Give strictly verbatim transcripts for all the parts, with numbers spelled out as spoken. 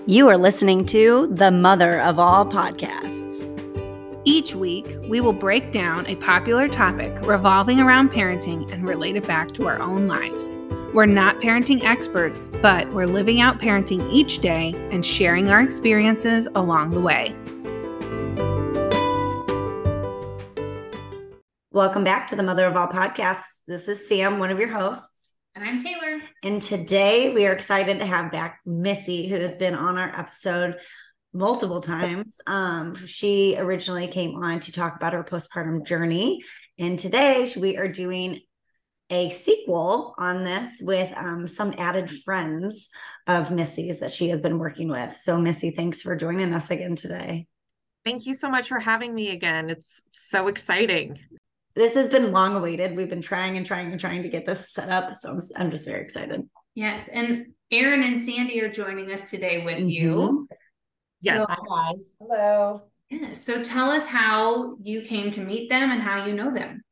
You are listening to the mother of all podcasts. Each week, we will break down a popular topic revolving around parenting and relate it back to our own lives. We're not parenting experts, but we're living out parenting each day and sharing our experiences along the way. Welcome back to the mother of all podcasts. This is Sam, one of your hosts. And I'm Taylor. And today we are excited to have back Missy, who has been on our episode multiple times. Um, she originally came on to talk about her postpartum journey. And today we are doing a sequel on this with um, some added friends of Missy's that she has been working with. So Missy, thanks for joining us again today. Thank you so much for having me again. It's so exciting. This has been long awaited. We've been trying and trying and trying to get this set up. So I'm, I'm just very excited. Yes. And Erin and Sandy are joining us today with mm-hmm. you. Yes. So, Hi, guys. Hello. Yeah. So tell us how you came to meet them and how you know them.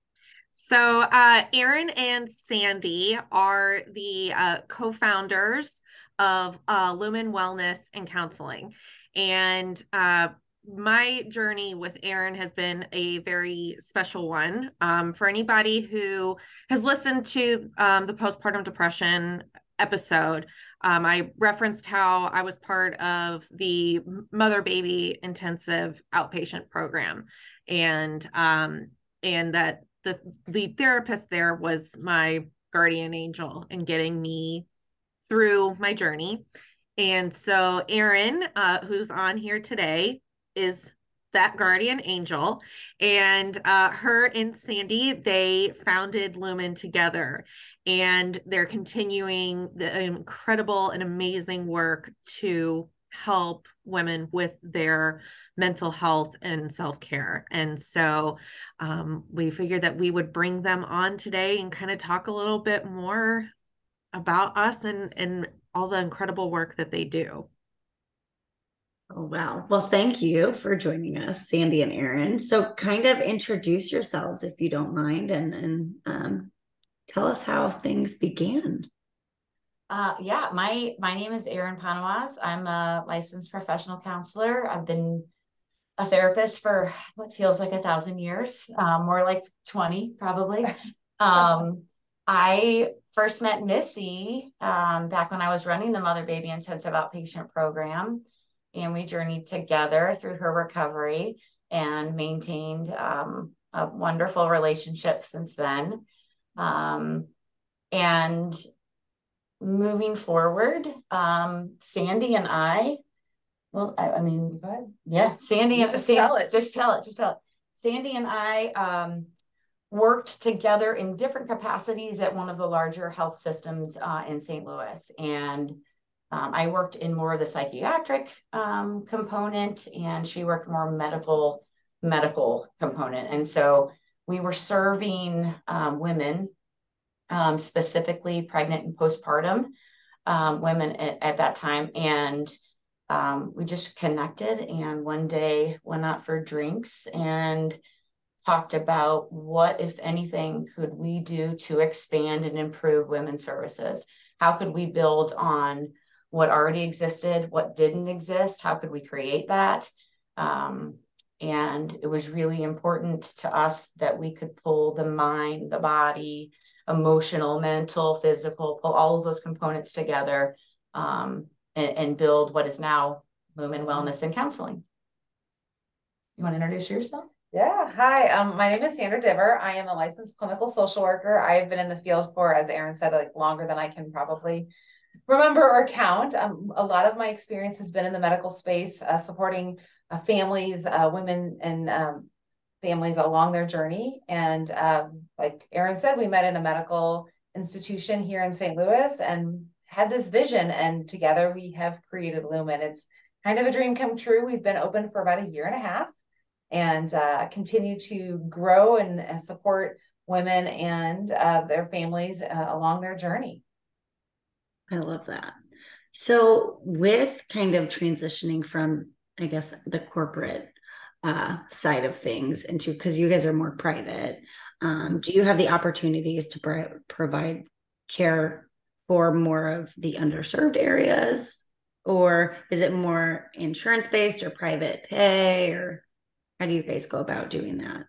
So uh, Erin and Sandy are the uh, co-founders of uh, Lumen Wellness and Counseling. And uh, my journey with Erin has been a very special one. Um, for anybody who has listened to um, the postpartum depression episode, um, I referenced how I was part of the mother baby intensive outpatient program, and um, and that the lead therapist there was my guardian angel in getting me through my journey. And so Erin, uh, who's on here today, is that guardian angel, and uh, her and Sandy, they founded Lumen together, and they're continuing the incredible and amazing work to help women with their mental health and self-care. And so um, we figured that we would bring them on today and kind of talk a little bit more about us and, and all the incredible work that they do. Oh, wow. Well, thank you for joining us, Sandy and Erin. So kind of introduce yourselves, if you don't mind, and, and um, tell us how things began. Uh, yeah, my, my name is Erin Panawaz. I'm a licensed professional counselor. I've been a therapist for what feels like a thousand years, um, more like twenty probably. um, I first met Missy um, back when I was running the Mother Baby Intensive Outpatient Program. And we journeyed together through her recovery and maintained um, a wonderful relationship since then. Um, and moving forward, um, Sandy and I, well, I, I mean, go ahead. Yeah, Sandy and just Sandy, tell it. Just tell it. Just tell it. Sandy and I um, worked together in different capacities at one of the larger health systems uh, in Saint Louis. And Um, I worked in more of the psychiatric um, component, and she worked more medical, medical component. And so we were serving um, women, um, specifically pregnant and postpartum um, women at, at that time. And um, we just connected, and one day went out for drinks and talked about what, if anything, could we do to expand and improve women's services? How could we build on what already existed, what didn't exist, how could we create that? Um, and it was really important to us that we could pull the mind, the body, emotional, mental, physical, pull all of those components together um, and, and build what is now Lumen Wellness and Counseling. You want to introduce yourself? Yeah. Hi, um, my name is Sandra Diver. I am a licensed clinical social worker. I've been in the field for, as Erin said, like longer than I can probably remember or count. Um, a lot of my experience has been in the medical space, uh, supporting uh, families, uh, women and um, families along their journey. And um, like Erin said, we met in a medical institution here in Saint Louis and had this vision. And together we have created Lumen. It's kind of a dream come true. We've been open for about a year and a half and uh, continue to grow and uh, support women and uh, their families uh, along their journey. I love that. So with kind of transitioning from, I guess, the corporate uh, side of things into, because you guys are more private, um, do you have the opportunities to pro- provide care for more of the underserved areas? or is it more insurance based or private pay, or how do you guys go about doing that?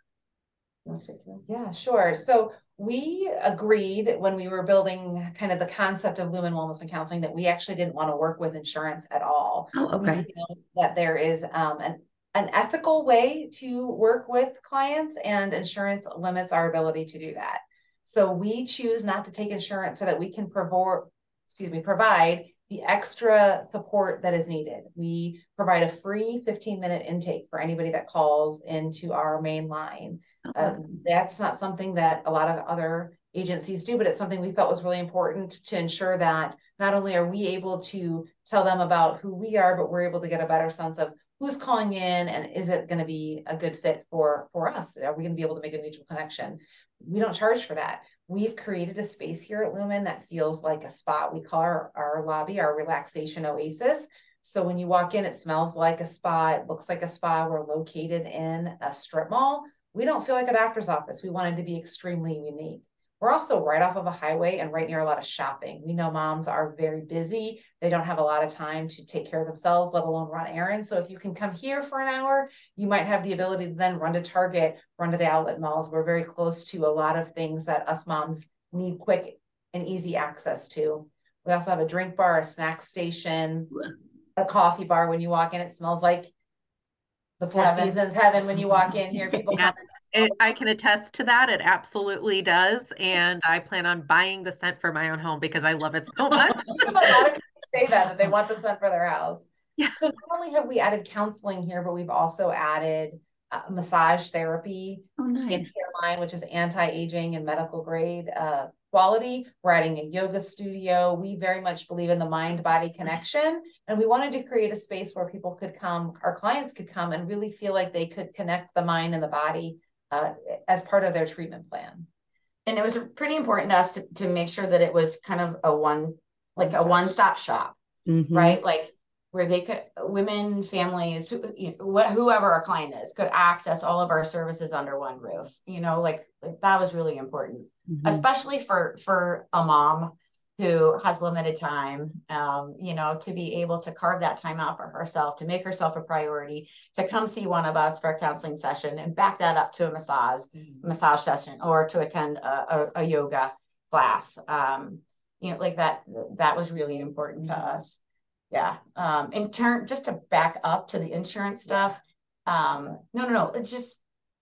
Yeah, sure. So we agreed when we were building kind of the concept of Lumen Wellness and Counseling that we actually didn't want to work with insurance at all. Oh, okay. We know that there is um, an, an ethical way to work with clients, and insurance limits our ability to do that. So we choose not to take insurance so that we can provide, excuse me, provide the extra support that is needed. We provide a free fifteen minute intake for anybody that calls into our main line. Uh, that's not something that a lot of other agencies do, but it's something we felt was really important to ensure that not only are we able to tell them about who we are, but we're able to get a better sense of who's calling in and is it going to be a good fit for, for us? Are we going to be able to make a mutual connection? We don't charge for that. We've created a space here at Lumen that feels like a spot. We call our, our lobby our relaxation oasis. So when you walk in, it smells like a spa. It looks like a spa. We're located in a strip mall. We don't feel like a doctor's office. We wanted to be extremely unique. We're also right off of a highway and right near a lot of shopping. We know moms are very busy. They don't have a lot of time to take care of themselves, let alone run errands. So if you can come here for an hour, you might have the ability to then run to Target, run to the outlet malls. We're very close to a lot of things that us moms need quick and easy access to. We also have a drink bar, a snack station, a coffee bar. When you walk in, it smells like the Four heaven. Seasons heaven when you walk in here. People yes, come it, I can attest to that. It absolutely does. And I plan on buying the scent for my own home because I love it so much. a lot of people say that, that they want the scent for their house. Yeah. So not only have we added counseling here, but we've also added uh, massage therapy, oh, nice. skincare line, which is anti-aging and medical grade uh, quality. We're adding a yoga studio. We very much believe in the mind-body connection. And we wanted to create a space where people could come, our clients could come and really feel like they could connect the mind and the body uh, as part of their treatment plan. And it was pretty important to us to, to make sure that it was kind of a one, like a one-stop shop, mm-hmm. right? Like where they could, women, families, who, you know, wh- whoever our client is, could access all of our services under one roof. You know, like, like that was really important, mm-hmm. especially for for a mom who has limited time. Um, you know, to be able to carve that time out for herself, to make herself a priority, to come see one of us for a counseling session, and back that up to a massage mm-hmm. massage session, or to attend a, a, a yoga class. Um, you know, like that. That was really important mm-hmm. to us. Yeah. Um, in turn, just to back up to the insurance stuff. Um, no, no, no. It's just,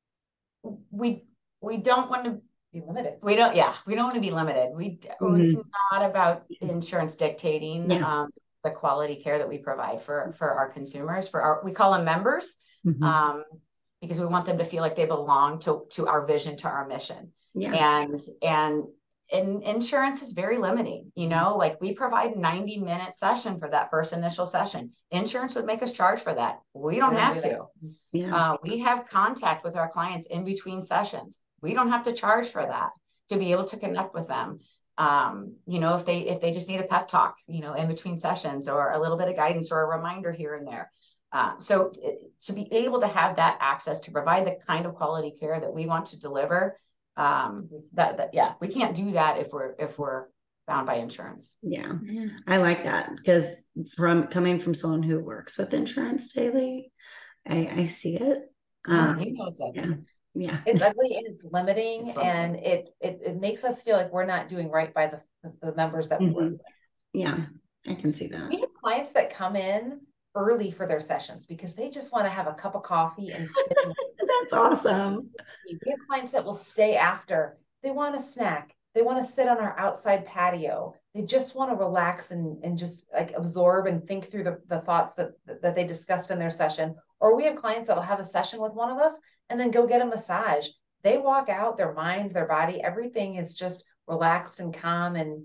we, we don't want to be limited. We don't, yeah, we don't want to be limited. We, mm-hmm. We're not about insurance dictating, yeah. um, the quality care that we provide for, for our consumers, for our, we call them members, mm-hmm. um, because we want them to feel like they belong to, to our vision, to our mission. Yeah. And, and, And insurance is very limiting, you know, like we provide ninety minute session for that first initial session. Insurance would make us charge for that. We don't have to. Yeah. Uh, we have contact with our clients in between sessions. We don't have to charge for that to be able to connect with them. Um, you know, if they, if they just need a pep talk, you know, in between sessions, or a little bit of guidance or a reminder here and there. Uh, so to be able to have that access to provide the kind of quality care that we want to deliver, um that, that yeah we can't do that if we're if we're bound by insurance. Yeah, I like that, because from coming from someone who works with insurance daily, I I see it. Um you know, it's ugly. Yeah, yeah. It's ugly and it's limiting, it's and it, it it makes us feel like we're not doing right by the the members that mm-hmm. we work with. Yeah, I can see that. We have clients that come in early for their sessions because they just want to have a cup of coffee and sit. That's awesome. We have clients that will stay after. They want a snack. They want to sit on our outside patio. They just want to relax and, and just like absorb and think through the, the thoughts that, that they discussed in their session. Or we have clients that will have a session with one of us and then go get a massage. They walk out, their mind, their body, everything is just relaxed and calm, and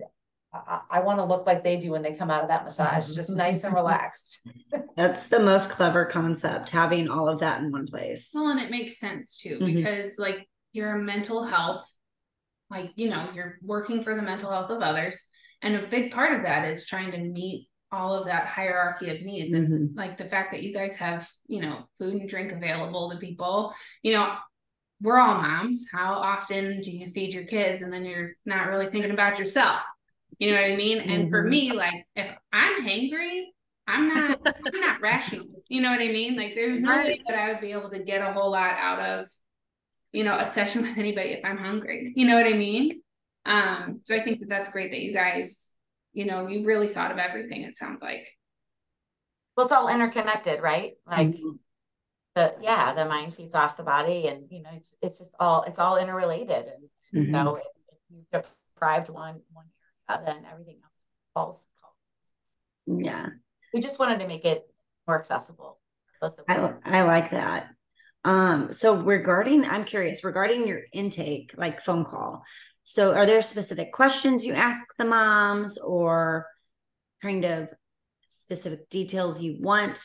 I, I want to look like they do when they come out of that massage, just nice and relaxed. That's the most clever concept, having all of that in one place. Well, and it makes sense too, mm-hmm. because like your mental health, like, you know, you're working for the mental health of others. And a big part of that is trying to meet all of that hierarchy of needs. Mm-hmm. And like the fact that you guys have, you know, food and drink available to people, you know, we're all moms. How often do you feed your kids and then you're not really thinking about yourself? You know what I mean? And Mm-hmm. for me, like if I'm hangry, I'm not, I'm not rational. You know what I mean? Like there's no way that I would be able to get a whole lot out of, you know, a session with anybody if I'm hungry. You know what I mean? Um, so I think that that's great that you guys, you know, you really thought of everything, it sounds like. Well, it's all interconnected, right? Like Mm-hmm. the, yeah, the mind feeds off the body, and, you know, it's, it's just all, it's all interrelated. And, and Mm-hmm. so if, if you've deprived one, one area, then everything else falls. Yeah. We just wanted to make it more accessible. I, I like that. Um, so regarding, I'm curious, regarding your intake, like phone call. So are there specific questions you ask the moms, or kind of specific details you want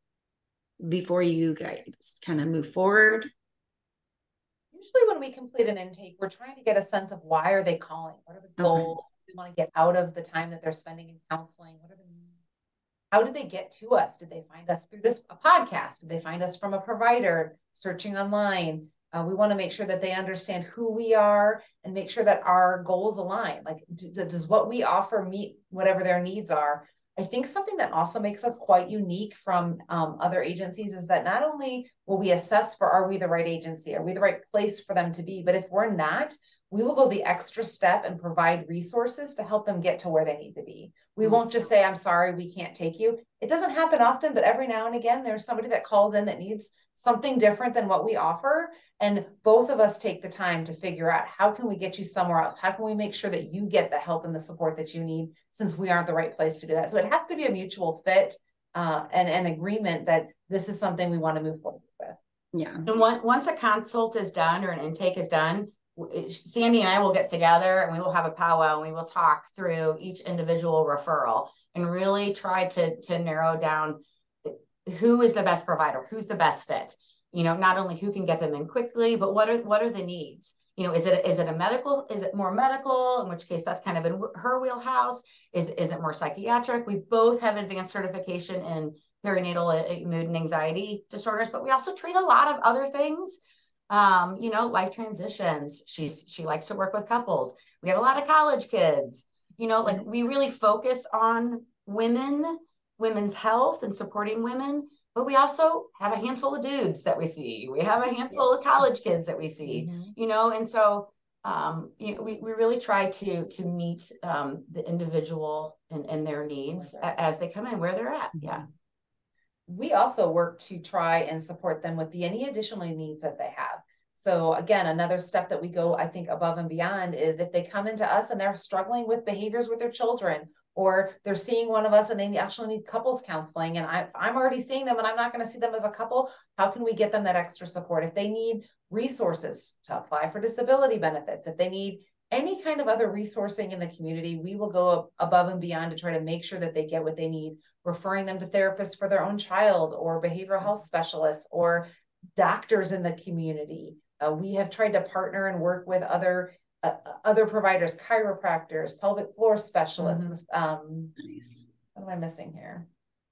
before you guys kind of move forward? Usually when we complete an intake, we're trying to get a sense of why are they calling? What are the goals? Okay. We want to get out of the time that they're spending in counseling. What are the needs? How did they get to us? Did they find us through this a podcast? Did they find us from a provider searching online? Uh, we want to make sure that they understand who we are and make sure that our goals align. Like, do, does what we offer meet whatever their needs are? I think something that also makes us quite unique from um, other agencies is that not only will we assess for, are we the right agency? Are we the right place for them to be? But if we're not, we will go the extra step and provide resources to help them get to where they need to be. We won't just say, I'm sorry, we can't take you. It doesn't happen often, but every now and again, there's somebody that calls in that needs something different than what we offer. And both of us take the time to figure out, how can we get you somewhere else? How can we make sure that you get the help and the support that you need, since we aren't the right place to do that? So it has to be a mutual fit uh, and an agreement that this is something we want to move forward with. Yeah. And one, once a consult is done or an intake is done, Sandy and I will get together and we will have a powwow and we will talk through each individual referral and really try to, to narrow down who is the best provider, who's the best fit. You know, not only who can get them in quickly, but what are what are the needs? You know, is it is it a medical? Is it more medical? In which case, that's kind of in her wheelhouse. Is is it more psychiatric? We both have advanced certification in perinatal mood and anxiety disorders, but we also treat a lot of other things. Um, you know, life transitions. She's she likes to work with couples. We have a lot of college kids. You know, like we really focus on women, women's health and supporting women. But we also have a handful of dudes that we see. We have a handful of college kids that we see, mm-hmm. you know, and so um, you know, we, we really try to to meet um, the individual and, and their needs as they come in, where they're at. Yeah. We also work to try and support them with the any additional needs that they have. So again, another step that we go, I think, above and beyond is if they come into us and they're struggling with behaviors with their children, or they're seeing one of us and they actually need couples counseling, and I, I'm already seeing them and I'm not going to see them as a couple, how can we get them that extra support? If they need resources to apply for disability benefits, if they need any kind of other resourcing in the community, we will go above and beyond to try to make sure that they get what they need, referring them to therapists for their own child, or behavioral health specialists, or doctors in the community. Uh, we have tried to partner and work with other Uh, other providers, chiropractors, pelvic floor specialists. Mm-hmm. um, nice. What am I missing here?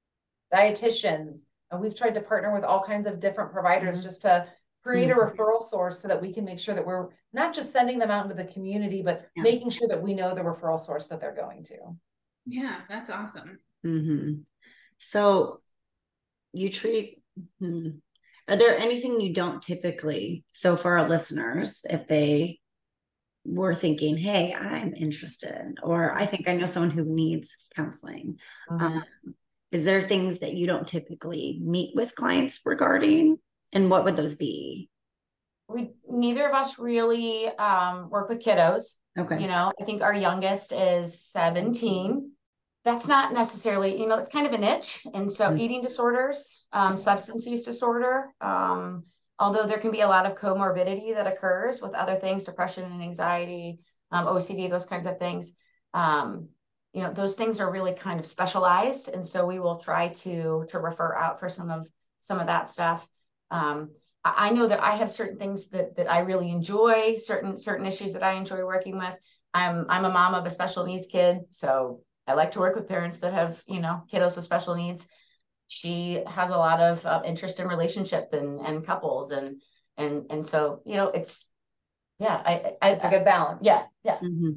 Dietitians. And we've tried to partner with all kinds of different providers mm-hmm. just to create mm-hmm. a referral source so that we can make sure that we're not just sending them out into the community, but yeah. making sure that we know the referral source that they're going to. Yeah, that's awesome. Mm-hmm. So you treat, hmm, are there anything you don't typically, so for our listeners, if they were thinking, hey, I'm interested, or I think I know someone who needs counseling. Mm-hmm. Um, is there things that you don't typically meet with clients regarding, and what would those be? We, neither of us really um, work with kiddos. Okay. You know, I think our youngest is seventeen. That's not necessarily, you know, it's kind of a niche. And so mm-hmm. eating disorders, um, substance use disorder, um, although there can be a lot of comorbidity that occurs with other things, depression and anxiety, um, O C D, those kinds of things. Um, you know, those things are really kind of specialized. And so we will try to, to refer out for some of, some of that stuff. Um, I, I know that I have certain things that, that I really enjoy, certain, certain issues that I enjoy working with. I'm, I'm a mom of a special needs kid. So I like to work with parents that have, you know, kiddos with special needs. She has a lot of uh, interest in relationship and, and couples. And, and, and so, you know, it's, yeah, I, I, it's a good balance. Yeah. Yeah. Mm-hmm.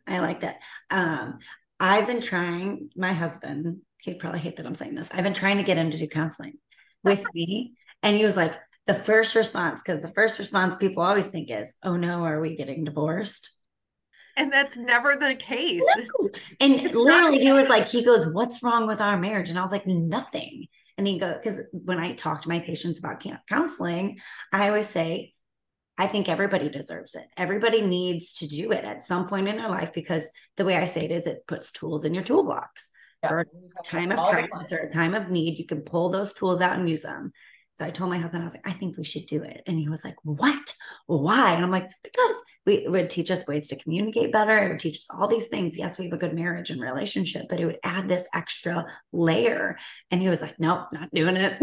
I like that. Um, I've been trying, my husband, he'd probably hate that I'm saying this. I've been trying to get him to do counseling with me. And he was like, the first response, because the first response people always think is, oh no, are we getting divorced? And that's never the case. No. And It's literally not- he was like, he goes, what's wrong with our marriage? And I was like, nothing. And he goes, because when I talk to my patients about counseling, I always say, I think everybody deserves it. Everybody needs to do it at some point in their life, because the way I say it is it puts tools in your toolbox. Yeah. For a time of All the crisis or a time of need, you can pull those tools out and use them. So I told my husband, I was like, I think we should do it. And he was like, what? Why? And I'm like, because we, it would teach us ways to communicate better. It would teach us all these things. Yes, we have a good marriage and relationship, but it would add this extra layer. And he was like, nope, not doing it.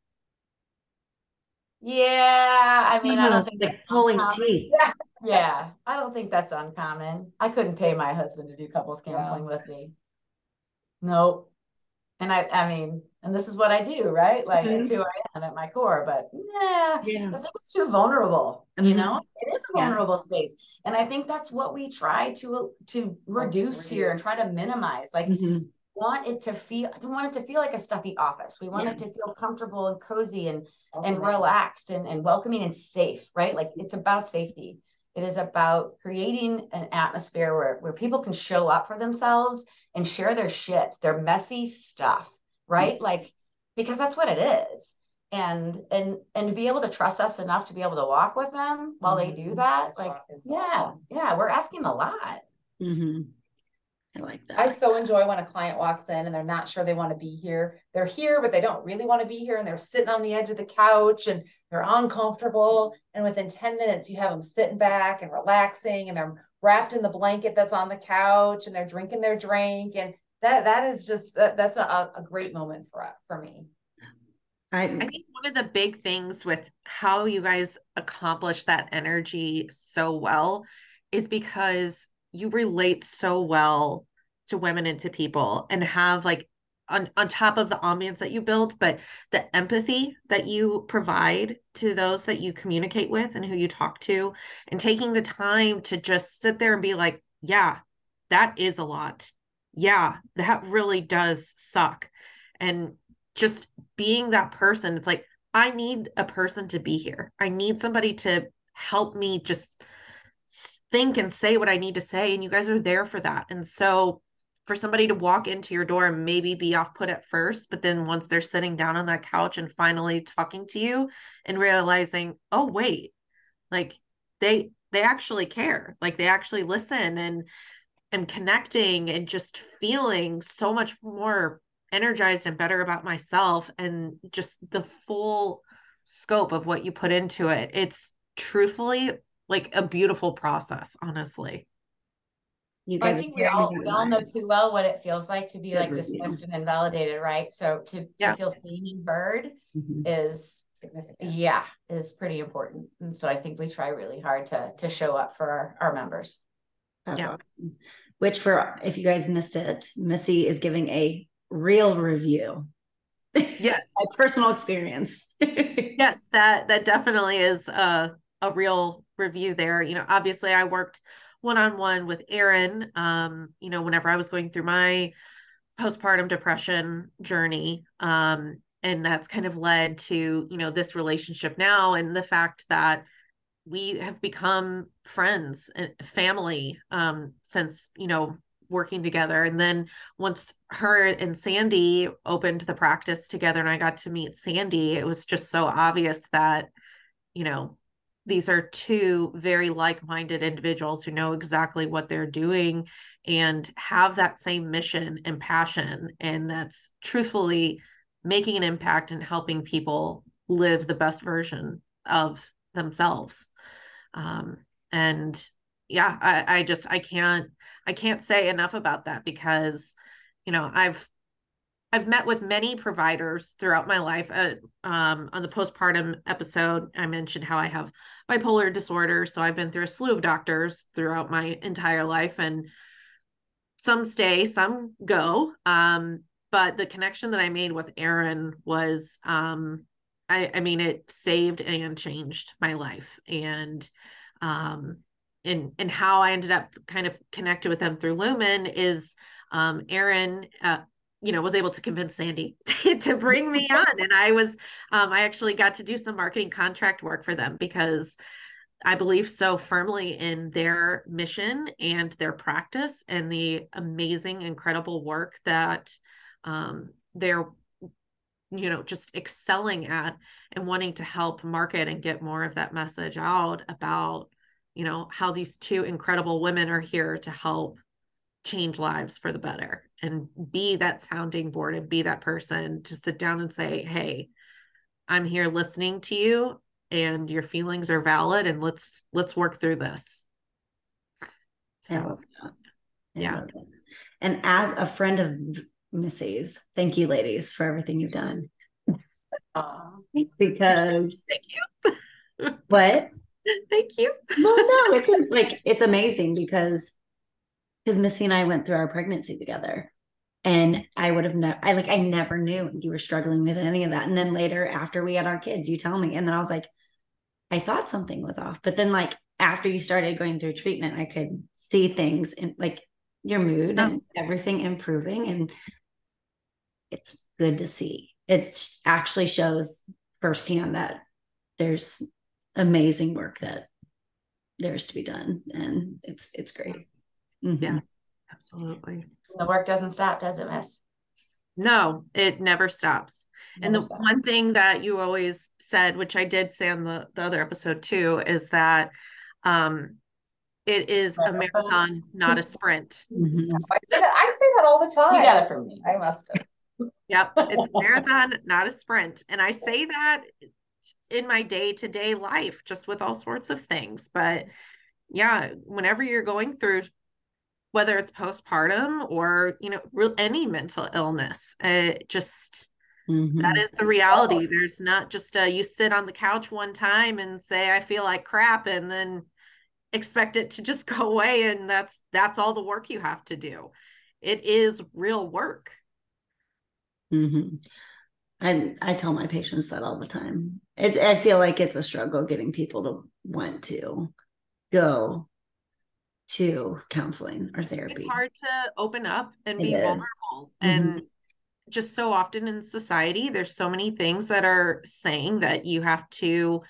Yeah, I mean, I don't think like pulling teeth. Yeah, yeah, I don't think that's uncommon. I couldn't pay my husband to do couples counseling Yeah. with me. Nope. And I, I mean, and this is what I do, right? Like Mhm. it's who I am at my core. But yeah, Yeah. I think it's too vulnerable. You Mhm. know, it is a Yeah. vulnerable space, and I think that's what we try to to reduce here and try to minimize. Like, Mhm. want it to feel. I don't want it to feel like a stuffy office. We want Yeah. it to feel comfortable and cozy and and relaxed and, and welcoming and safe, right? Like it's about safety. It is about creating an atmosphere where, where people can show up for themselves and share their shit, their messy stuff, right? Like, because that's what it is. And and and to be able to trust us enough to be able to walk with them while they do that, That's like, awesome. yeah, yeah, we're asking a lot. Mhm. I like that. I so enjoy when a client walks in and they're not sure they want to be here. They're here, but they don't really want to be here. And they're sitting on the edge of the couch and they're uncomfortable. And within ten minutes, you have them sitting back and relaxing and they're wrapped in the blanket that's on the couch and they're drinking their drink. And that that is just, that, that's a, a great moment for, for me. I, I think one of the big things with how you guys accomplish that energy so well is because you relate so well to women and to people and have like on, on top of the ambience that you build, but the empathy that you provide to those that you communicate with and who you talk to, and taking the time to just sit there and be like, yeah, that is a lot. Yeah, that really does suck. And just being that person, it's like, I need a person to be here. I need somebody to help me just think and say what I need to say. And you guys are there for that. And so for somebody to walk into your door and maybe be off put at first, but then once they're sitting down on that couch and finally talking to you and realizing, oh, wait, like they, they actually care, like they actually listen and, and connecting and just feeling so much more energized and better about myself and just the full scope of what you put into it. It's truthfully like a beautiful process, honestly. you I guys think we all we all know too well what it feels like to be Good like review. dismissed and invalidated, right? So to to Yeah. feel seen and heard Mhm. is Significant. yeah, is pretty important. And so I think we try really hard to to show up for our, our members. That's Yeah. awesome. Which, for if you guys missed it, Missy is giving a real review. Yes. A personal experience. Yes, that that definitely is a, a real review there. You know, obviously I worked one-on-one with Erin, um, you know, whenever I was going through my postpartum depression journey. Um, and that's kind of led to, you know, this relationship now and the fact that we have become friends and family um, since, you know, working together. And then once her and Sandy opened the practice together and I got to meet Sandy, it was just so obvious that, you know, these are two very like-minded individuals who know exactly what they're doing and have that same mission and passion. And that's truthfully making an impact and helping people live the best version of themselves. Um, and yeah, I, I just, I can't, I can't say enough about that because, you know, I've, I've met with many providers throughout my life. Uh, um, on the postpartum episode, I mentioned how I have bipolar disorder. So I've been through a slew of doctors throughout my entire life, and some stay, some go. Um, but the connection that I made with Erin was, um, I, I mean, it saved and changed my life. And um, and, and how I ended up kind of connected with them through Lumen is um, Erin, uh, you know, was able to convince Sandy to bring me on. And I was, um, I actually got to do some marketing contract work for them because I believe so firmly in their mission and their practice and the amazing, incredible work that um, they're, you know, just excelling at, and wanting to help market and get more of that message out about, you know, how these two incredible women are here to help change lives for the better, and be that sounding board and be that person to sit down and say, hey, I'm here listening to you and your feelings are valid, and let's, let's work through this. So, I love that. I yeah. love that. And as a friend of Missy's, thank you ladies for everything you've done. Because thank you. What? Thank you. Well, no, it's like, it's amazing because because Missy and I went through our pregnancy together, and I would have never, I like, I never knew you were struggling with any of that. And then later, after we had our kids, you tell me, and then I was like, I thought something was off. But then, like, after you started going through treatment, I could see things in like your mood oh. and everything improving. And it's good to see. It actually shows firsthand that there's amazing work that there's to be done. And it's, it's great. Mm-hmm. Yeah, absolutely. The work doesn't stop, does it, Miss? No, it never stops. Never and the stops. One thing that you always said, which I did say on the, the other episode too, is that um, it is a marathon, not a sprint. Mm-hmm. I, say that, I say that all the time. You got it from me. I must have. Yep. It's a marathon, not a sprint. And I say that in my day-to-day life, just with all sorts of things. But yeah, whenever you're going through, whether it's postpartum or, you know, real, any mental illness, uh, just mm-hmm. that is the reality. There's not just a, you sit on the couch one time and say, I feel like crap, and then expect it to just go away. And that's, that's all the work you have to do. It is real work. Mm-hmm. I, I tell my patients that all the time. It's, I feel like it's a struggle getting people to want to go to counseling or therapy. It's hard to open up and be vulnerable. Mm-hmm. And just so often in society, there's so many things that are saying that you have to,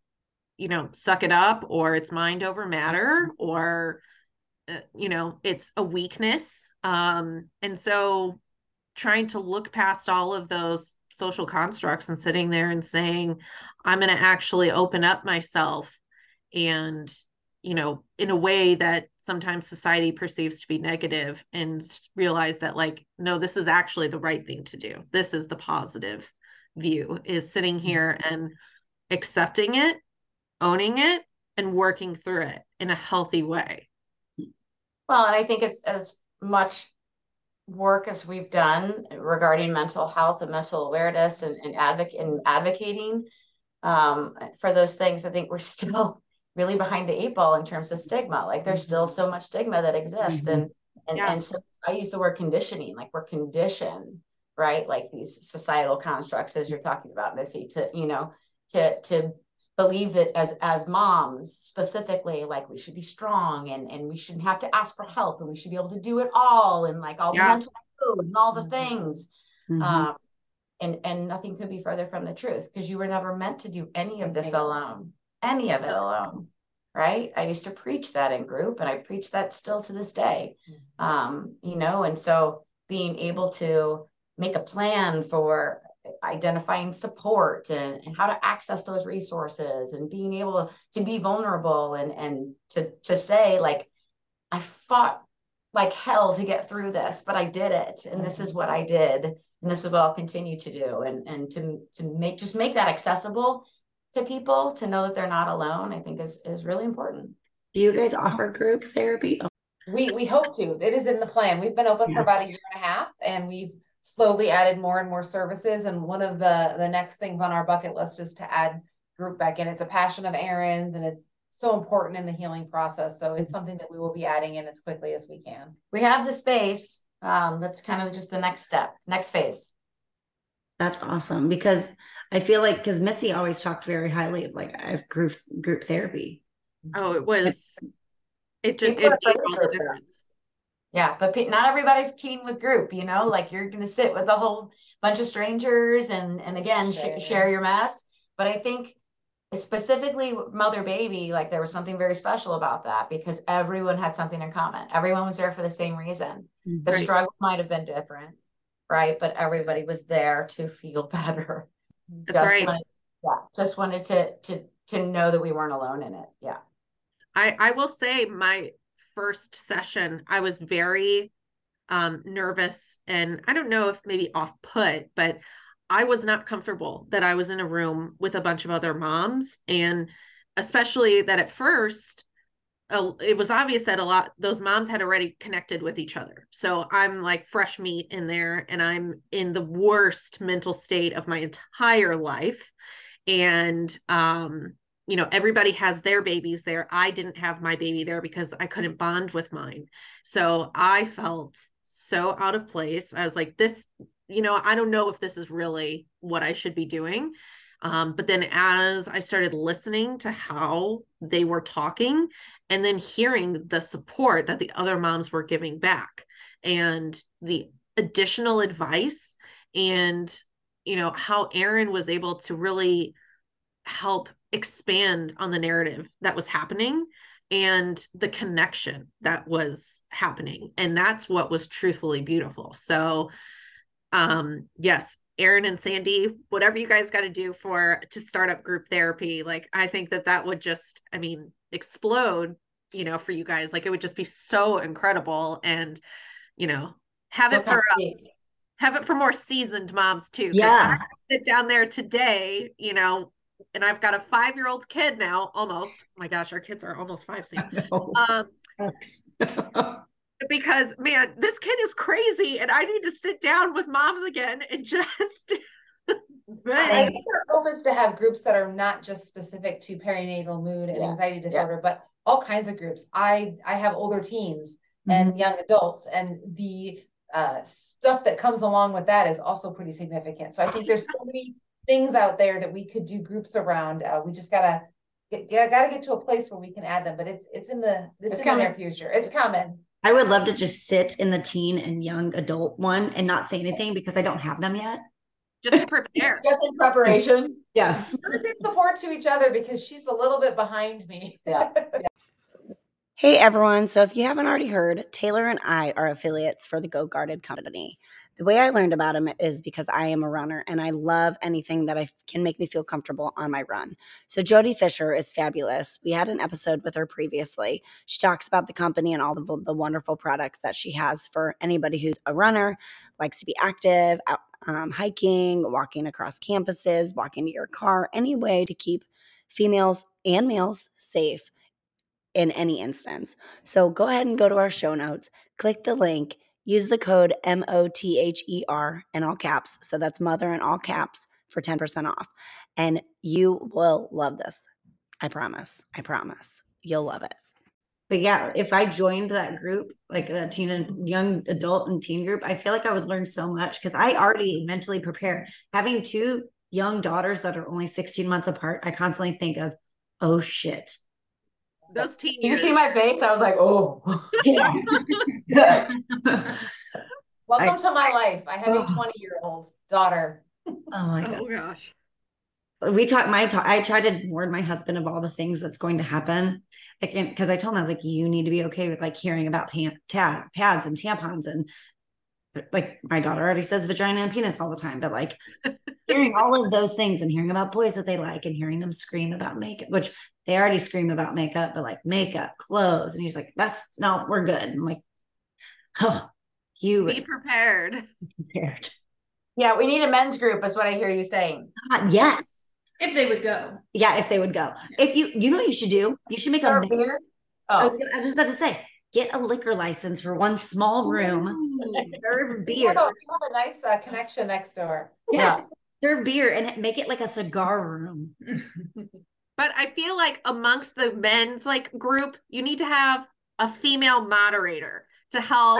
you know, suck it up, or it's mind over matter, or, uh, you know, it's a weakness. Um, and so trying to look past all of those social constructs and sitting there and saying, I'm going to actually open up myself, and, you know, in a way that sometimes society perceives to be negative, and realize that, like, no, this is actually the right thing to do. This is the positive view, is sitting here and accepting it, owning it, and working through it in a healthy way. Well, and I think it's as much work as we've done regarding mental health and mental awareness and, and, advoc- and advocating um, for those things. I think we're still really behind the eight ball in terms of stigma. Like, there's still so much stigma that exists. Mm-hmm. And, and, yeah. and so I use the word conditioning, like we're conditioned, right? Like these societal constructs, as you're talking about, Missy, to, you know, to, to believe that as, as moms specifically, like we should be strong, and, and we shouldn't have to ask for help, and we should be able to do it all. And like all yeah. the mental food and all the things. Mm-hmm. Um, and, and nothing could be further from the truth, because you were never meant to do any of this alone. Any of it alone, right? I used to preach that in group, and I preach that still to this day. Um, you know, and so being able to make a plan for identifying support and, and how to access those resources, and being able to be vulnerable, and, and to, to say, like, I fought like hell to get through this, but I did it. And this is what I did. And this is what I'll continue to do. And, and to, to make, just make that accessible to people, to know that they're not alone, I think is, is really important. Do you guys offer group therapy? We, we hope to. It is in the plan. We've been open yeah. for about a year and a half, and we've slowly added more and more services. And one of the, the next things on our bucket list is to add group back in. It's a passion of Erin's, and it's so important in the healing process. So it's something that we will be adding in as quickly as we can. We have the space. Um, that's kind of just the next step, next phase. That's awesome, because I feel like, because Missy always talked very highly of like I have group group therapy. Oh, it was It just People it are made afraid of all the group, though. difference. Yeah, but pe- not everybody's keen with group, you know, like you're going to sit with a whole bunch of strangers and, and again, Share. sh- share your mess. But I think specifically mother baby, like there was something very special about that because everyone had something in common. Everyone was there for the same reason. The Right. struggle might have been different, right? But everybody was there to feel better. That's just right. Wanted, yeah, just wanted to to to know that we weren't alone in it. Yeah. I I will say my first session, I was very um nervous, and I don't know if maybe off put, but I was not comfortable that I was in a room with a bunch of other moms, and especially that at first uh, it was obvious that a lot those moms had already connected with each other. So I'm like fresh meat in there, and I'm in the worst mental state of my entire life. And um you know, everybody has their babies there. I didn't have my baby there because I couldn't bond with mine. So I felt so out of place. I was like, this, you know, I don't know if this is really what I should be doing. Um, but then as I started listening to how they were talking and then hearing the support that the other moms were giving back and the additional advice, and, you know, how Erin was able to really help expand on the narrative that was happening and the connection that was happening. And that's what was truthfully beautiful. So um yes, Erin and Sandy, whatever you guys got to do for to start up group therapy, like I think that that would just, I mean, explode, you know, for you guys. Like it would just be so incredible. And you know, have it for uh, have it for more seasoned moms too, because Yeah. I sit down there today, you know, and I've got a five-year-old kid now, almost. Oh my gosh, our kids are almost five soon. Um, because man, this kid is crazy, and I need to sit down with moms again and just. I think our hope is to have groups that are not just specific to perinatal mood and Yeah. anxiety disorder, Yeah. but all kinds of groups. I I have older teens Mhm. and young adults, and the uh, stuff that comes along with that is also pretty significant. So I think there's so many things out there that we could do groups around. Uh, we just gotta get, yeah, gotta get to a place where we can add them. But it's it's in the it's, It's in the near coming. future. It's coming. I would love to just sit in the teen and young adult one and not say anything because I don't have them yet. Just to prepare. Just in preparation. Yes. We're gonna take support to each other because she's a little bit behind me. Yeah. Hey everyone, so if you haven't already heard, Taylor and I are affiliates for the Go Guarded company. The way I learned about them is because I am a runner and I love anything that I can make me feel comfortable on my run. So Jody Fisher is fabulous. We had an episode with her previously. She talks about the company and all the, the wonderful products that she has for anybody who's a runner, likes to be active, out um, hiking, walking across campuses, walking to your car, any way to keep females and males safe in any instance. So go ahead and go to our show notes, click the link, use the code M O T H E R in all caps. So that's mother in all caps for ten percent off. And you will love this. I promise. I promise. You'll love it. But yeah, if I joined that group, like the teen and young adult and teen group, I feel like I would learn so much because I already mentally prepare. Having two young daughters that are only sixteen months apart, I constantly think of, oh shit. Those teen You years. see my face? I was like, oh. Yeah. Welcome I- to my life. I have a Oh. twenty-year-old daughter. Oh my God. Oh gosh. We talk my talk, I try to warn my husband of all the things that's going to happen. Like, because I told him, I was like, you need to be okay with like hearing about pan, ta- pads and tampons. And like my daughter already says vagina and penis all the time, but like hearing all of those things and hearing about boys that they like and hearing them scream about makeup, which they already scream about makeup, but like makeup, clothes. And he's like, that's no, we're good. I'm like, oh, you Be prepared. prepared. Yeah, we need a men's group is what I hear you saying. God, yes. If they would go. Yeah, if they would go. If you, you know what you should do? You should make a, Serve beer? I Oh, was, gonna- I was just about to say, get a liquor license for one small room, serve We beer. have a, we have a nice uh, connection next door. Yeah, serve beer and make it like a cigar room. But I feel like amongst the men's like group, you need to have a female moderator to help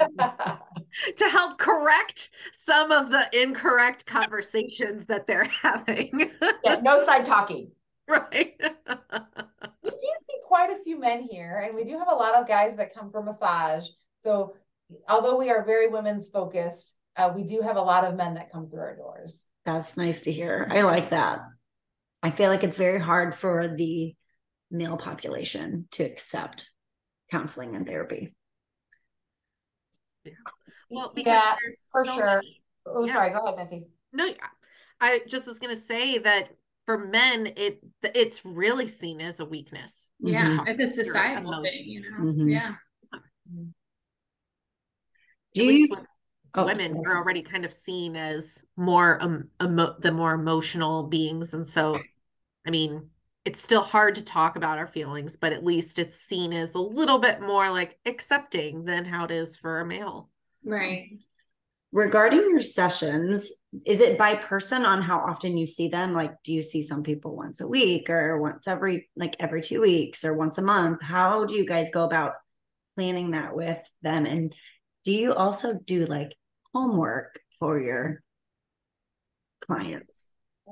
to help correct some of the incorrect conversations that they're having. yeah, no side talking. Right. We do see quite a few men here, and we do have a lot of guys that come for massage. So although we are very women's focused, uh, we do have a lot of men that come through our doors. That's nice to hear. I like that. I feel like it's very hard for the male population to accept counseling and therapy. Yeah. Well, because yeah, for so sure. many, Oh, yeah. sorry. Go ahead, Missy. No, I just was going to say that for men, it it's really seen as a weakness. Yeah, to talk it's a about your societal emotions. thing, you know. Mhm. Yeah. Do At least you? with Oh, women sorry. are already kind of seen as more um emo- the more emotional beings, and so I mean it's still hard to talk about our feelings, but at least it's seen as a little bit more like accepting than how it is for a male. Right. Regarding your sessions, is it by person on how often you see them? Like, do you see some people once a week or once every, like every two weeks or once a month? How do you guys go about planning that with them? And do you also do like homework for your clients?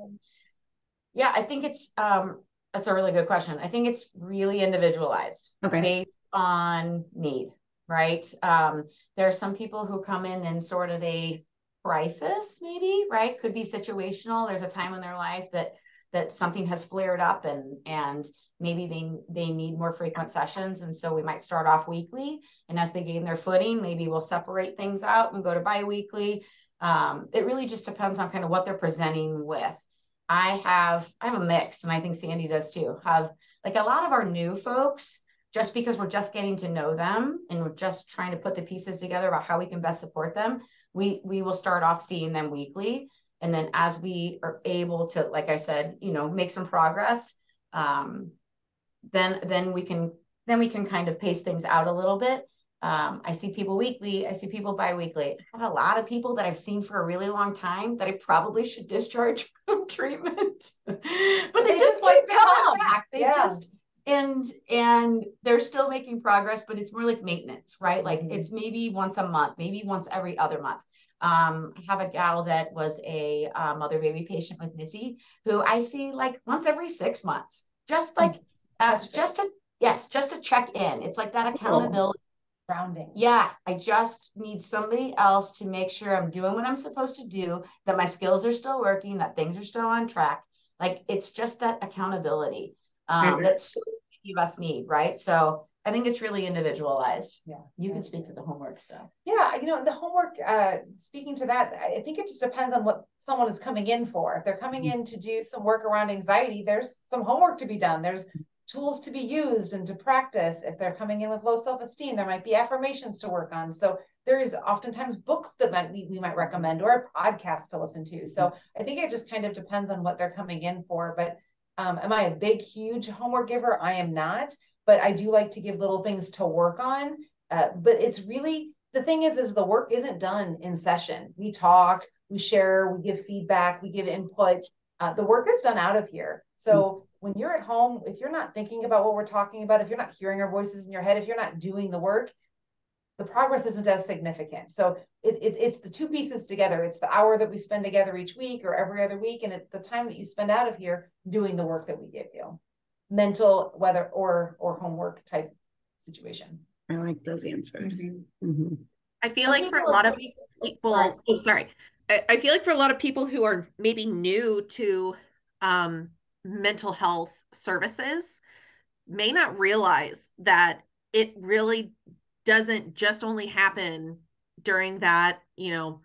Yeah, I think it's um that's a really good question. I think it's really individualized Okay. based on need, right? Um, there are some people who come in in sort of a crisis, maybe, right? Could be situational. There's a time in their life that that something has flared up and and maybe they they need more frequent sessions. And so we might start off weekly. And as they gain their footing, maybe we'll separate things out and go to bi-weekly. Um, it really just depends on kind of what they're presenting with. I have, I have a mix, and I think Sandy does too, have like a lot of our new folks, just because we're just getting to know them and we're just trying to put the pieces together about how we can best support them. We, we will start off seeing them weekly. And then as we are able to, like I said, you know, make some progress, um, then, then we can, then we can kind of pace things out a little bit. Um, I see people weekly. I see people bi-weekly. I have a lot of people that I've seen for a really long time that I probably should discharge from treatment, but they, they just like to come back. They yeah. just, and, and they're still making progress, but it's more like maintenance, right? Like mm-hmm. it's maybe once a month, maybe once every other month. Um, I have a gal that was a uh, mother baby patient with Missy, who I see like once every six months, just like, uh, just to, yes, just to check in. It's like that accountability. Grounding. Yeah, I just need somebody else to make sure I'm doing what I'm supposed to do, that my skills are still working, that things are still on track. Like it's just that accountability um, that so many of us need, right? So I think it's really individualized. Yeah, you yeah. can speak to the homework stuff. Yeah, you know, the homework, uh, speaking to that, I think it just depends on what someone is coming in for. If they're coming in to do some work around anxiety, there's some homework to be done. There's tools to be used and to practice. If they're coming in with low self-esteem, there might be affirmations to work on. So there is oftentimes books that might, we, we might recommend, or a podcast to listen to. So I think it just kind of depends on what they're coming in for. But um, am I a big, huge homework giver? I am not, but I do like to give little things to work on. Uh, but it's really, the thing is, is the work isn't done in session. We talk, we share, we give feedback, we give input. Uh, the work is done out of here. So when you're at home, if you're not thinking about what we're talking about, if you're not hearing our voices in your head, if you're not doing the work, the progress isn't as significant. So it, it, it's the two pieces together. It's the hour that we spend together each week or every other week. And it's the time that you spend out of here doing the work that we give you. Mental, whether, or, or homework type situation. I like those answers. Mm-hmm. Mm-hmm. I feel Some like for a lot of people, sorry. oh, sorry. I, I feel like for a lot of people who are maybe new to um, mental health services may not realize that it really doesn't just only happen during that, you know,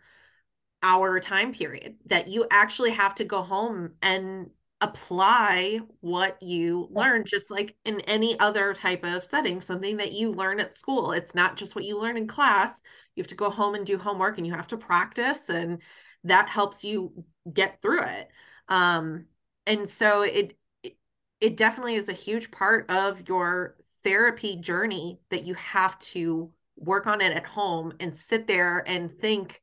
hour time period, that you actually have to go home and apply what you learn, just like in any other type of setting, something that you learn at school. It's not just what you learn in class. You have to go home and do homework, and you have to practice, and that helps you get through it. Um, and so it, it, it definitely is a huge part of your therapy journey that you have to work on it at home and sit there and think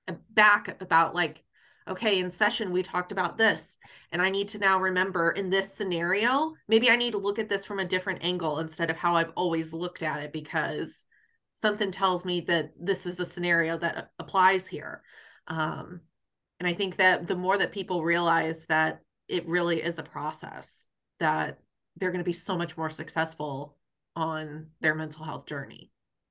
back about like, okay, in session, we talked about this, and I need to now remember in this scenario, maybe I need to look at this from a different angle instead of how I've always looked at it, because something tells me that this is a scenario that applies here. Um, and I think that the more that people realize that it really is a process, that they're going to be so much more successful on their mental health journey.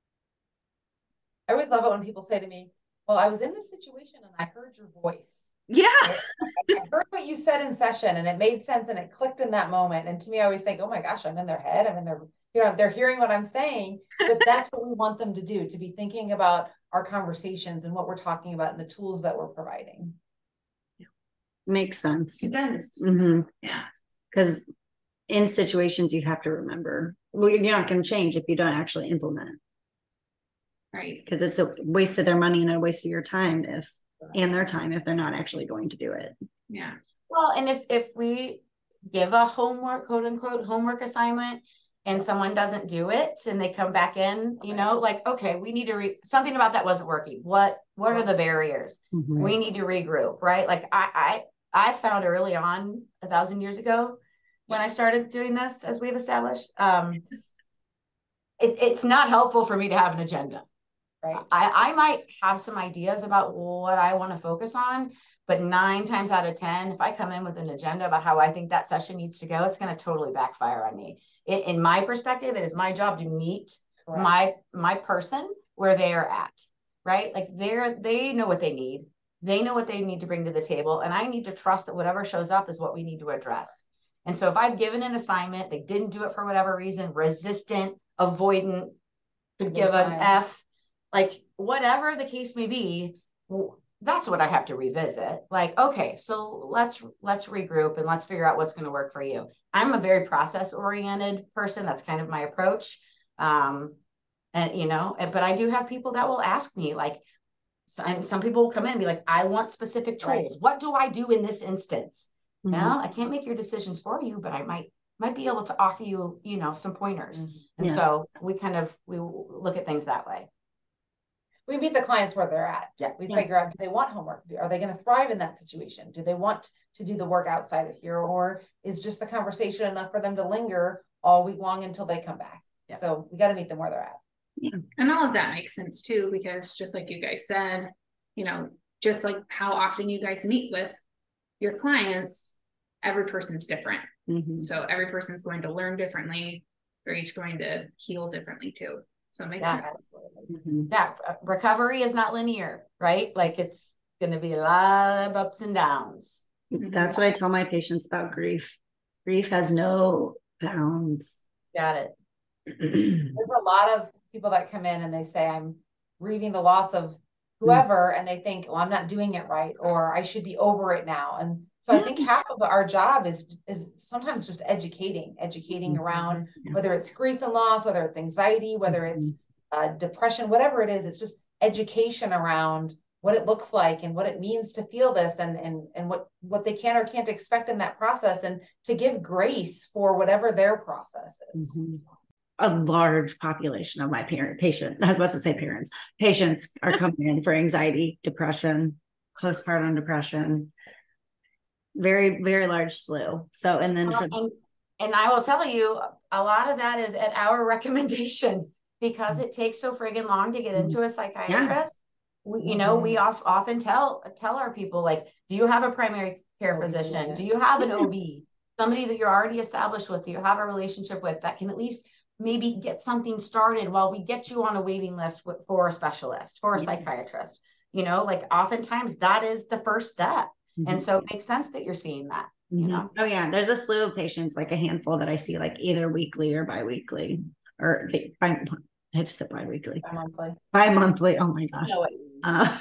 I always love it when people say to me, well, I was in this situation and I heard your voice. Yeah. I, I heard what you said in session and it made sense and it clicked in that moment. And to me, I always think, oh my gosh, I'm in their head. I'm in their, you know, they're hearing what I'm saying, but that's what we want them to do, to be thinking about our conversations and what we're talking about and the tools that we're providing. Makes sense. It does. Mm-hmm. Yeah. Because in situations you have to remember, well, you're not going to change if you don't actually implement. Right. Because it's a waste of their money and a waste of your time if and their time if they're not actually going to do it. Yeah. Well, and if if we give a homework, quote unquote, homework assignment, and someone doesn't do it and they come back in, you know, like, okay, we need to re something about that wasn't working. What what are the barriers? Mm-hmm. We need to regroup, right? Like I I I found early on a thousand years ago when I started doing this, as we've established, um, it, it's not helpful for me to have an agenda. Right. I, I might have some ideas about what I want to focus on, but nine times out of ten, if I come in with an agenda about how I think that session needs to go, it's going to totally backfire on me. It, in my perspective, it is my job to meet Correct. my my person where they are at, right? Like they're they know what they need. They know what they need to bring to the table. And I need to trust that whatever shows up is what we need to address. And so if I've given an assignment, they didn't do it for whatever reason, resistant, avoidant, could give an F, like whatever the case may be, that's what I have to revisit. Like, okay, so let's let's regroup and let's figure out what's going to work for you. I'm a very process oriented person. That's kind of my approach. Um, and you know, but I do have people that will ask me like, so, and some people will come in and be like, I want specific tools. Right. What do I do in this instance? Mm-hmm. Well, I can't make your decisions for you, but I might might be able to offer you, you know, some pointers. Mm-hmm. And yeah. so we kind of we look at things that way. We meet the clients where they're at. Yeah. We yeah. figure out, do they want homework? Are they going to thrive in that situation? Do they want to do the work outside of here? Or is just the conversation enough for them to linger all week long until they come back? Yeah. So we got to meet them where they're at. Yeah. And all of that makes sense too, because just like you guys said, you know, just like how often you guys meet with your clients, every person's different. Mm-hmm. So every person's going to learn differently. They're each going to heal differently too. So it makes yeah, sense. Mm-hmm. Yeah, recovery is not linear, right? Like it's going to be a lot of ups and downs. That's what I tell my patients about grief. Grief has no bounds. Got it. There's a lot of people that come in and they say, I'm grieving the loss of whoever, mm-hmm. and they think, well, I'm not doing it right, or I should be over it now. And so I think half of our job is is sometimes just educating, educating mm-hmm. around yeah. whether it's grief and loss, whether it's anxiety, whether mm-hmm. it's uh, depression, whatever it is. It's just education around what it looks like and what it means to feel this, and and and what what they can or can't expect in that process, and to give grace for whatever their process is. Mm-hmm. A large population of my parent patient, I was about to say parents, patients are coming in for anxiety, depression, postpartum depression. Very, very large slew. So, and then, for- and, and I will tell you, a lot of that is at our recommendation, because it takes so friggin' long to get into a psychiatrist. Yeah. We, you know, we also often tell, tell our people, like, do you have a primary care physician? Do you have an O B? Somebody that you're already established with, that you have a relationship with, that can at least maybe get something started while we get you on a waiting list for a specialist, for a yeah. psychiatrist. You know, like oftentimes that is the first step. Mm-hmm. And so it makes sense that you're seeing that, you mm-hmm. know? Oh yeah. There's a slew of patients, like a handful that I see like either weekly or biweekly, or they, I, I just said bi-weekly. Bi-monthly. Bi-monthly. Oh my gosh. Uh,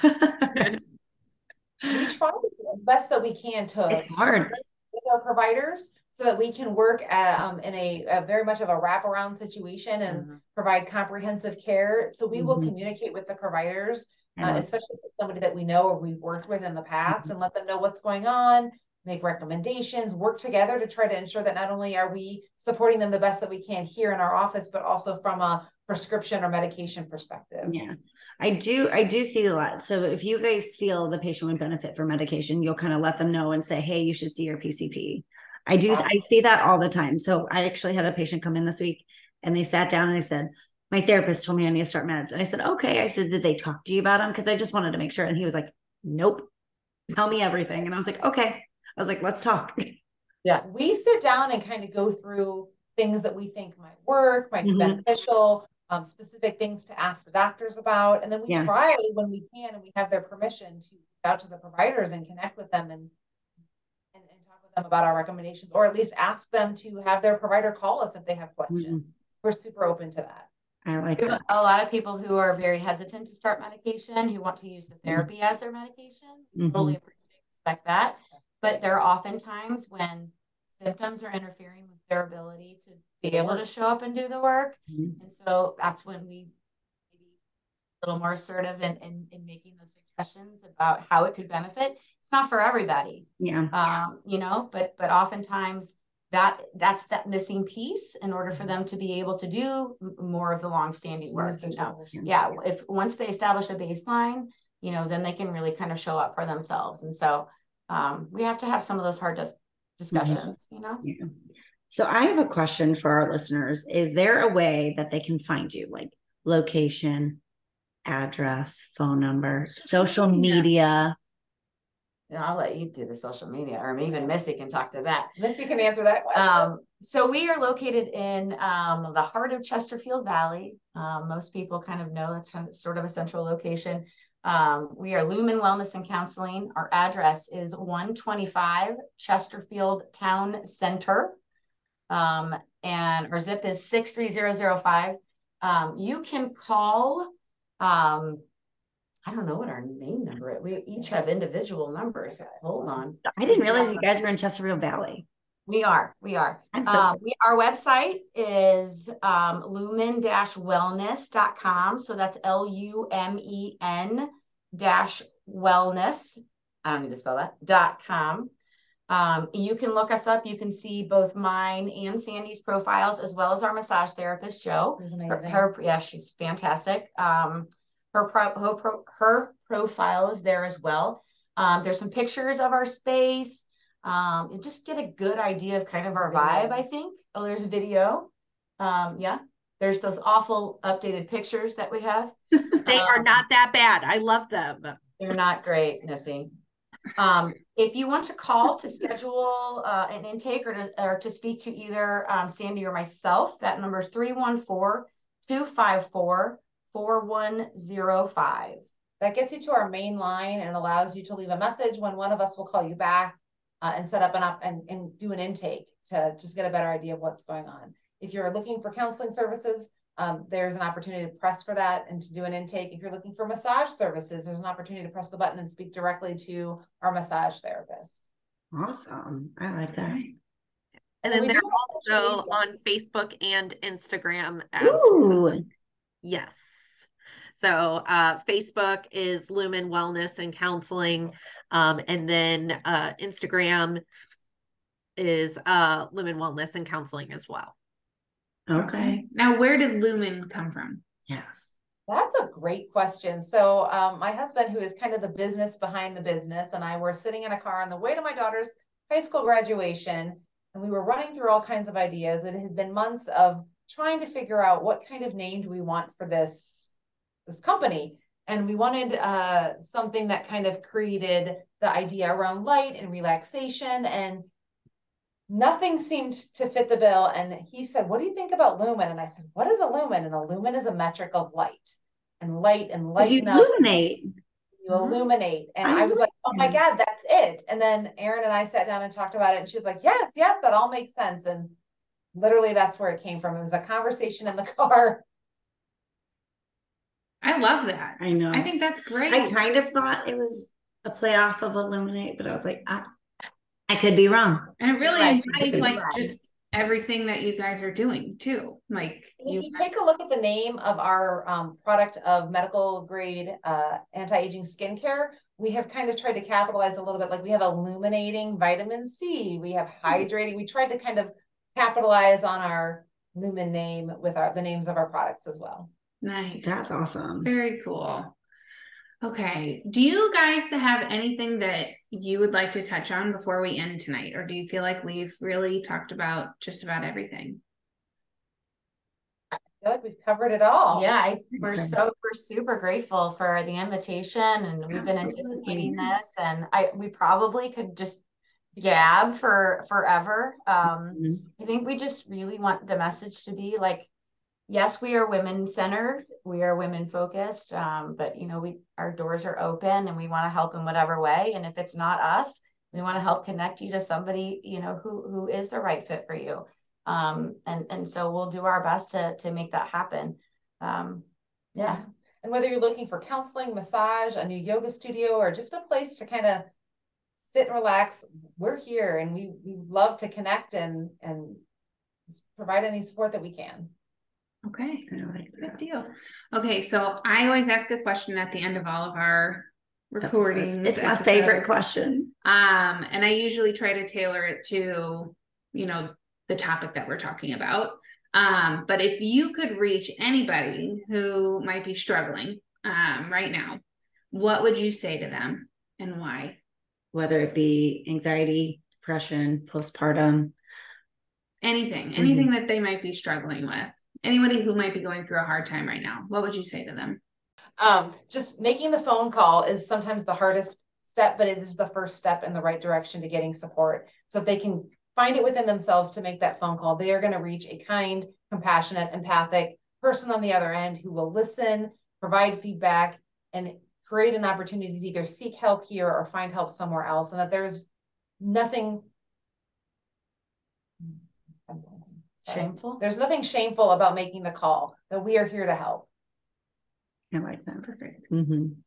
we try the best that we can to it's hard with our providers so that we can work at, um, in a, a very much of a wraparound situation and mm-hmm. provide comprehensive care. So we mm-hmm. will communicate with the providers, Uh, especially with somebody that we know or we've worked with in the past, mm-hmm. and let them know what's going on, make recommendations, work together to try to ensure that not only are we supporting them the best that we can here in our office, but also from a prescription or medication perspective. Yeah, I do. I do see a lot. So if you guys feel the patient would benefit from medication, you'll kind of let them know and say, hey, you should see your P C P. I do. Wow. I see that all the time. So I actually had a patient come in this week and they sat down and they said, my therapist told me I need to start meds. And I said, okay. I said, did they talk to you about them? Because I just wanted to make sure. And he was like, nope, tell me everything. And I was like, okay. I was like, let's talk. Yeah. We sit down and kind of go through things that we think might work, might be Mhm. beneficial, um, specific things to ask the doctors about. And then we Yeah. try when we can and we have their permission to reach out to the providers and connect with them and, and, and talk with them about our recommendations, or at least ask them to have their provider call us if they have questions. Mhm. We're super open to that. I like We have that. a lot of people who are very hesitant to start medication, who want to use the therapy as their medication. We Mhm. totally appreciate, respect that. But there are often times when symptoms are interfering with their ability to be able to show up and do the work. Mhm. And so that's when we maybe a little more assertive in, in, in making those suggestions about how it could benefit. It's not for everybody, Yeah. um, you know, but but oftentimes that that's that missing piece in order for them to be able to do m- more of the long-standing work. You know, yeah, if once they establish a baseline, you know, then they can really kind of show up for themselves. And so um, we have to have some of those hard dis- discussions, you know. Yeah. So I have a question for our listeners. Is there a way that they can find you, like location, address, phone number, social media? Yeah, I'll let you do the social media, or even Missy can talk to that. Missy can answer that question. Um, so we are located in um, the heart of Chesterfield Valley. Um, most people kind of know that's kind of sort of a central location. Um, we are Lumen Wellness and Counseling. Our address is one twenty-five Chesterfield Town Center. Um, and our zip is six three zero zero five. Um, you can call, um, I don't know what our main number is. We each have individual numbers. Hold on. I didn't realize you guys were in Chesterfield Valley. We are, we are. I'm so Um, we, our website is um, lumen dash wellness dot com. So that's L U M E N dash wellness. I don't need to spell that, dot com. Um, you can look us up. You can see both mine and Sandy's profiles, as well as our massage therapist, Jo. Her, her, yeah, she's fantastic. Um, her, pro, her, pro, her profile is there as well. Um, there's some pictures of our space. Um, you just get a good idea of kind of our vibe, I think. Oh, there's a video. Um, yeah, there's those awful updated pictures that we have. They um, are not that bad. I love them. They're not great, Missy. Um, if you want to call to schedule uh, an intake or to, or to speak to either um, Sandy or myself, that number is three one four, two five four, four one zero five. That gets you to our main line and allows you to leave a message when one of us will call you back uh, and set up an up and, and do an intake to just get a better idea of what's going on. If you're looking for counseling services, um, there's an opportunity to press for that and to do an intake. If you're looking for massage services, there's an opportunity to press the button and speak directly to our massage therapist. Awesome. I like that. And And then we they're do have social also media. on Facebook and Instagram as Ooh. well. Yes. So uh, Facebook is Lumen Wellness and Counseling. Um, and then uh, Instagram is uh, Lumen Wellness and Counseling as well. Okay. Now, where did Lumen come from? Yes. That's a great question. So um, my husband, who is kind of the business behind the business, and I were sitting in a car on the way to my daughter's high school graduation, and we were running through all kinds of ideas. It had been months of trying to figure out what kind of name do we want for this, this company. And we wanted uh, something that kind of created the idea around light and relaxation, and nothing seemed to fit the bill. And he said, what do you think about lumen? And I said, what is a lumen? And a lumen is a metric of light, and light and light. You illuminate. You illuminate. And I I was like, oh my that. God, that's it. And then Erin and I sat down and talked about it. And she's like, yes, yes, that all makes sense. And literally that's where it came from. It was a conversation in the car. I love that. I know. I think that's great. I kind of thought it was a play off of Illuminate, but I was like, I, I could be wrong. and it really Right. embodies like Right. just everything that you guys are doing too. Like If you you take a look at the name of our um, product of medical grade uh, anti-aging skincare, we have kind of tried to capitalize a little bit. Like we have illuminating vitamin C, we have hydrating. We tried to kind of capitalize on our Lumen name with our the names of our products as well. nice. That's awesome. Very cool. Okay. Do you guys have anything that you would like to touch on before we end tonight? Or do you feel like we've really talked about just about everything? I feel like we've covered it all. Yeah, I, we're Okay. so we're super grateful for the invitation, and we've been Absolutely. anticipating this, and I we probably could just gab for forever. Um, Mhm. I think we just really want the message to be like, yes, we are women centered, we are women focused, um, but you know, we our doors are open and we want to help in whatever way. And if it's not us, we want to help connect you to somebody, you know, who who is the right fit for you. Um, and and so we'll do our best to to make that happen. Um, yeah. And whether you're looking for counseling, massage, a new yoga studio, or just a place to kind of sit and relax, we're here, and we we love to connect and and provide any support that we can. Okay, I like good that. deal. Okay, so I always ask a question at the end of all of our recordings. Episodes. It's my episodes. favorite question. Um, and I usually try to tailor it to, you know, the topic that we're talking about. Um, but if you could reach anybody who might be struggling um, right now, what would you say to them and why? Whether it be anxiety, depression, postpartum, Anything, anything mm-hmm. that they might be struggling with. Anybody who might be going through a hard time right now, what would you say to them? Um, just making the phone call is sometimes the hardest step, but it is the first step in the right direction to getting support. So if they can find it within themselves to make that phone call, they are going to reach a kind, compassionate, empathic person on the other end who will listen, provide feedback, and create an opportunity to either seek help here or find help somewhere else. And that there's nothing shameful. There's nothing shameful about making the call, that we are here to help. I like that. Perfect. Mm-hmm. Um,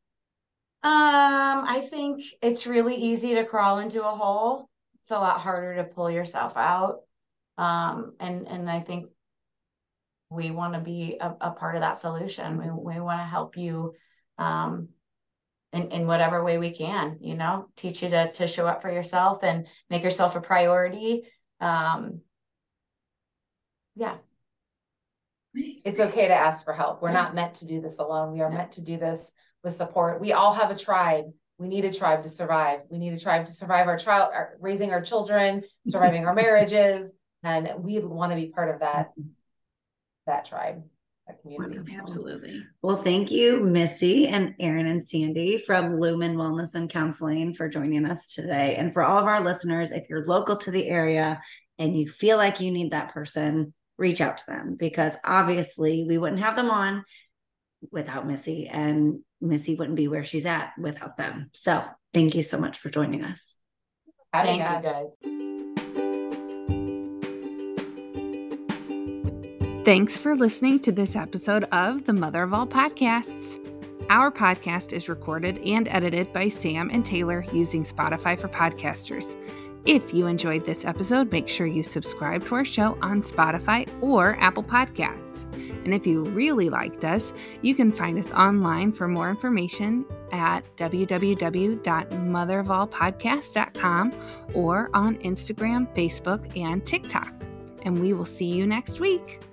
I think it's really easy to crawl into a hole. It's a lot harder to pull yourself out. Um, and, and I think we want to be a, a part of that solution. We, we want to help you, um, in, in whatever way we can, you know, teach you to, to show up for yourself and make yourself a priority. Um, yeah. It's okay to ask for help. We're yeah. not meant to do this alone. We are yeah. meant to do this with support. We all have a tribe. We need a tribe to survive. We need a tribe to survive our child, our, raising our children, surviving our marriages. And we want to be part of that, that tribe, that community. Wonderful. Absolutely. Well, thank you, Missy and Erin and Sandy from Lumen Wellness and Counseling for joining us today. And for all of our listeners, if you're local to the area and you feel like you need that person, reach out to them, because obviously we wouldn't have them on without Missy, and Missy wouldn't be where she's at without them. So thank you so much for joining us. Thank you, guys. Thanks for listening to this episode of the Mother of All Podcasts. Our podcast is recorded and edited by Sam and Taylor using Spotify for Podcasters. If you enjoyed this episode, make sure you subscribe to our show on Spotify or Apple Podcasts. And if you really liked us, you can find us online for more information at w w w dot mother of all podcasts dot com or on Instagram, Facebook, and TikTok. And we will see you next week.